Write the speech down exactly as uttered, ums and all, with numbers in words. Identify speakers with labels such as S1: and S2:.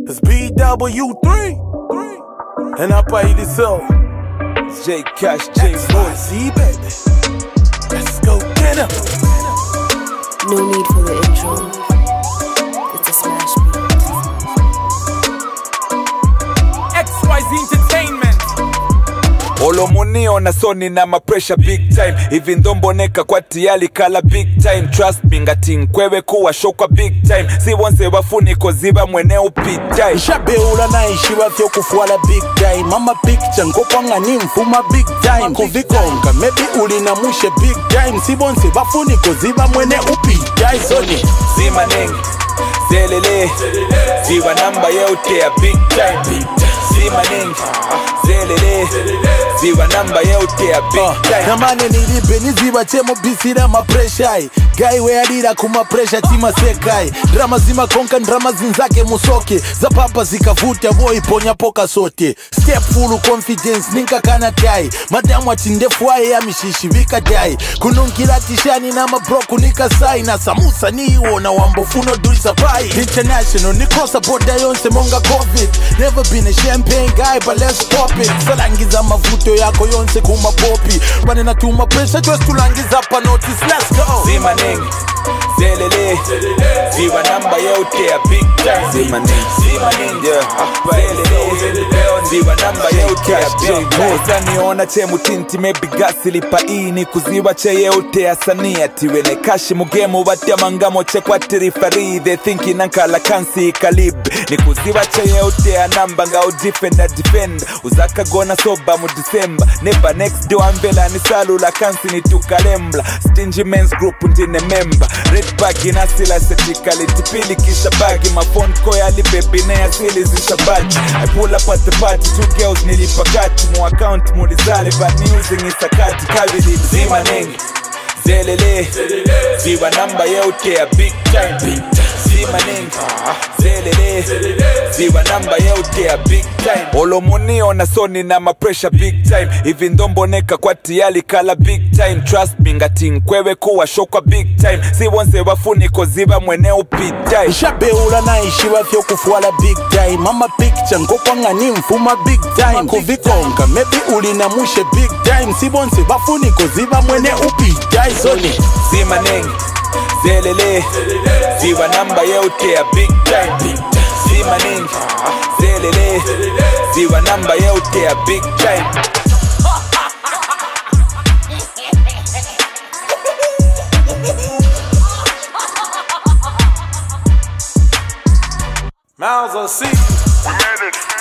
S1: It's B W three, and I pay this up.
S2: It's J Cash, J Voice,
S1: baby. Let's go get him.
S3: No need for the intro. It's a smash beat.
S2: X Y Z Entertainment. Olomunio na soni na ma pressure big time. Even though mboneka kwa tiyali kala big time. Trust me ngati nkwewe kuwa shokwa big time. Si wanse wafuni koziba mwene upitai.
S1: Shabeula na ishiwa thyo kufuala big time. Mama picture nkopanga ni mfuma big time. Kuvikonga maybe ulinamushe big time. Si wanse wafuni koziba mwene upitai. Soni
S2: Zima nengi zelele ziwa namba yote ya big time. Zima nengi zelele ziwa namba yote ya big time.
S1: Namane nilipe niziba chemo bisira ma pressure. Guy we adira kuma pressure tima sekai. Drama zima konka drama zinzake musoke. Za papa zikavuta boy ponya poka sote. Step full confidence ninka kana tai. Madamu atindefu wae ya mishishi vika dai. Kununkila tishani na mabroku nika sai. Na samusa ni iwo na wambofuno duisa pai. International nikosa boda yonse monga covid. Never been a champagne guy but let's pop it. Salangiza mavuto yako yonse kuma popi. Bane na tuma pressure just tulangiza pa notice. Let's go.
S2: Zima nengi zelele ziwa namba yote ya big time. Zima nengi Zima nengi zelele ziwa namba yote ya big time. Usaniona che mutinti maybe gasi lipa ini. Kuziwa che yote ya sania tiwene kashi mugemu watia mangamo che kwa tirifari. They thinking nankala kansi kalib. Ni kuziwa che yote ya namba nga udifend na defend. Uzaka gona soba mu December. Never next do ambela ni salula kansi ni tukalembla. Stingy men's group ntine member. Red bag inasila setikali tipili kisha bagi. My phone koya li baby na ya sili zishabati. I pull up at the party, two girls nilipakati. Mu account mulizali but me using isakati. Kavili zima nengi zelele ziwa namba yote ya big time. Zima nengi zelele ziwa namba yote ya big time. Olomunio na soni na ma pressure big time. Even though mboneka kwa tiyali kala big time. Trust me ngati nkwewe kuwa shokwa big time. Si wanse wafuni koziba mwene upitai.
S1: Shabeula na ishiwa thyo kufuala big time. Mama picture nkopanga ni mfuma big time. Kuvikonga maybe ulinamushe big time. Si wanse wafuni koziba mwene upitai. Soni
S2: Zima nengi zelele ziwa namba yote ya big time. Zima nengi zelele ziwa namba yote ya big time.
S1: Miles on C.